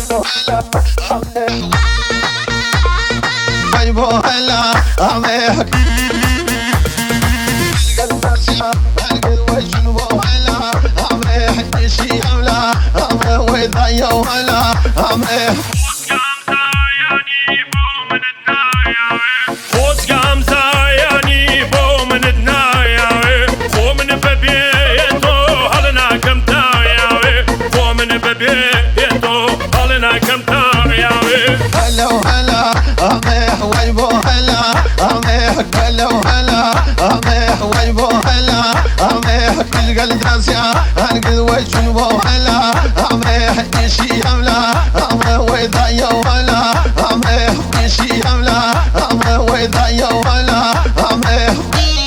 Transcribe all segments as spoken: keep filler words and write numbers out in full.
ويبو هلا عميح قلبسيا هنقل وجنبو هلا عميح نشي أولا عميح ويضيو هلا عميح هلا وهلا عميح ويبو هلا عميح هلا وهلا عميح ويبو هلا عميح كل قلب راسيا هنقل وجنبو هلا عميح نشي أولا عميح ويضيو هلا عميح نشي أولا عميح ويضيو هلا عميح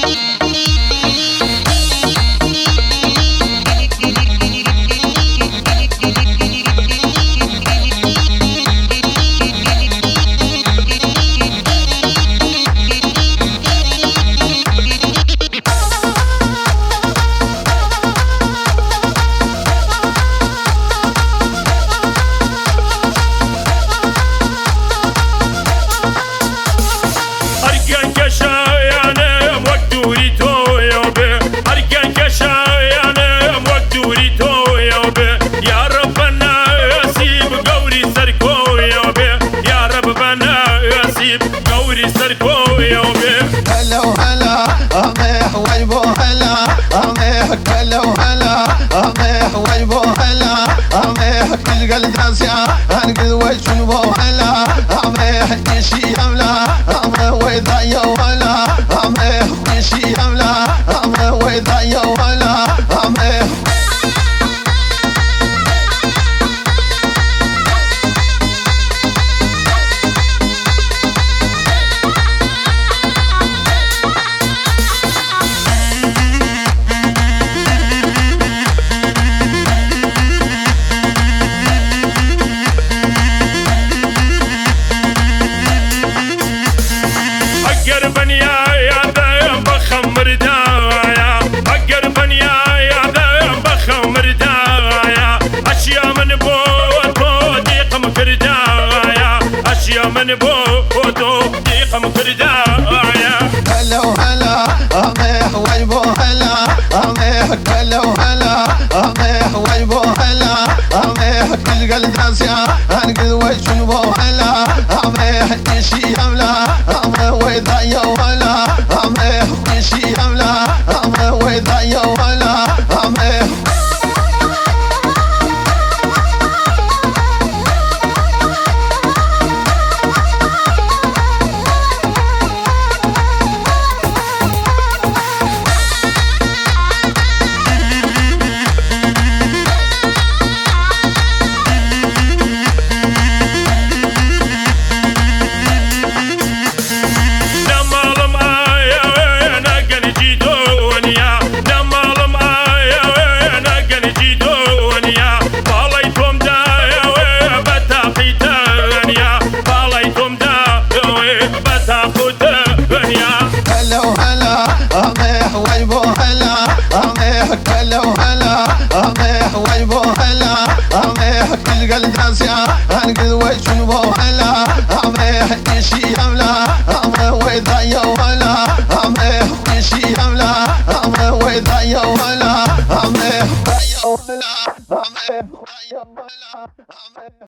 هلا وهلا عميح ويبو هلا عميح هلا وهلا عميح ويبو هلا عميح كل قلب راسيا هنقل وجنبو هلا عميح نشي أولا عميح ويضيو هلا عميح نشي أولا عميح ويضيو هلا عميح من بوتو ديقم كردايا هلا وهلا عميح ويبو هلا عميح هلا وهلا عميح ويبو هلا عميح كل قلب راسيا هنقل وجنبو هلا عميح نشي أولا عميح ويضيو هلا عميح نشي أولا عميح ويضيو هلا عميح هلا وهلا عميح ويبو هلا عميح هلا وهلا عميح ويبو هلا عميح كل قلب راسيا هنقل وجنبو هلا عميح نشي أولا عميح ويضيو هلا عميح نشي أولا عميح ويضيو هلا عميح